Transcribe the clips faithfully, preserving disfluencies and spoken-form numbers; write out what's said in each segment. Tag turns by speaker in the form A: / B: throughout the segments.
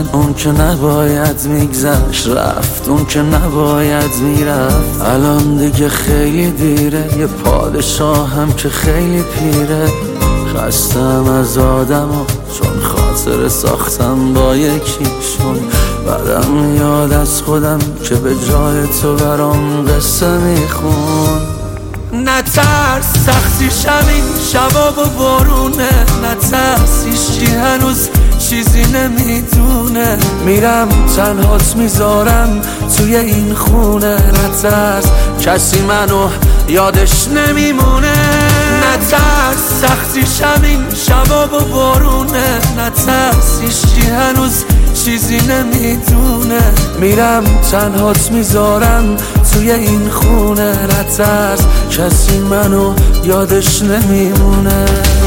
A: من اون که نباید میگذشت رفت، اون که نباید میرفت الان دیگه خیلی دیره. یه پادشاهم که خیلی پیره، خستم از آدم ها چون خاطر ساختم با یکیشون. بعدم میاد از خودم که به جای تو برام قصه میخون. نترس سختیش همین شبا و بارونه، نترس هیچی هنوز چیزی نمیدونه. میرم تنهات میذارم توی این خونه، نترس کسی منو یادش نمیمونه. نترس سختیش همین شبا و بارونه، نترس هیچی هنوز چیزی نمیدونه. میرم تنهات میذارم توی این خونه، نترس کسی منو یادش نمیمونه.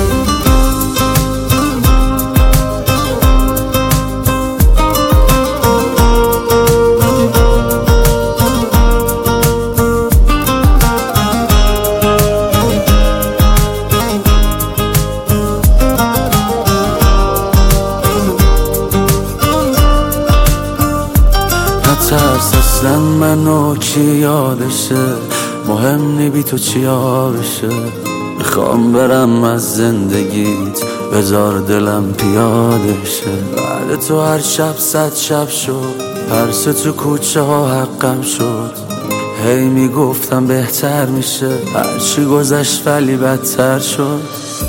A: نترس اصلا منو کی یادشه، مهم نی بی تو چیا بشه. میخوام برم از زندگیت بذار دلم پیاده شه. بعد تو هر شب صد شب شد، هر سه تو کوچه ها حقم شد. هی میگفتم بهتر میشه، هرچی گذشت ولی بدتر شد.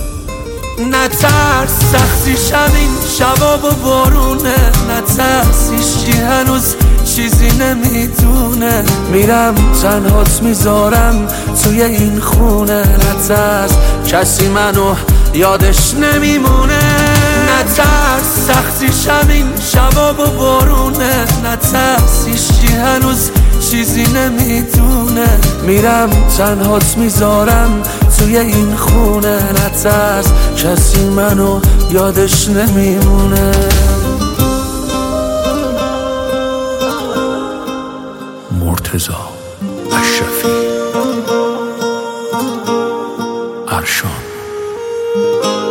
A: نترس سختیش همین شبا و بارونه، نترس هیچی هنوز چیزی نمیدونه. میرم تنهات میذارم توی این خونه، نترس کسی منو یادش نمیمونه. نترس سختیش همین شبا و بارونه، نترس هیچی هنوز چیزی نمیدونه. میرم تنهات میذارم توی این خونه، نترس کسی منو یادش نمیمونه.
B: مرتضی اشرفی، ارشان.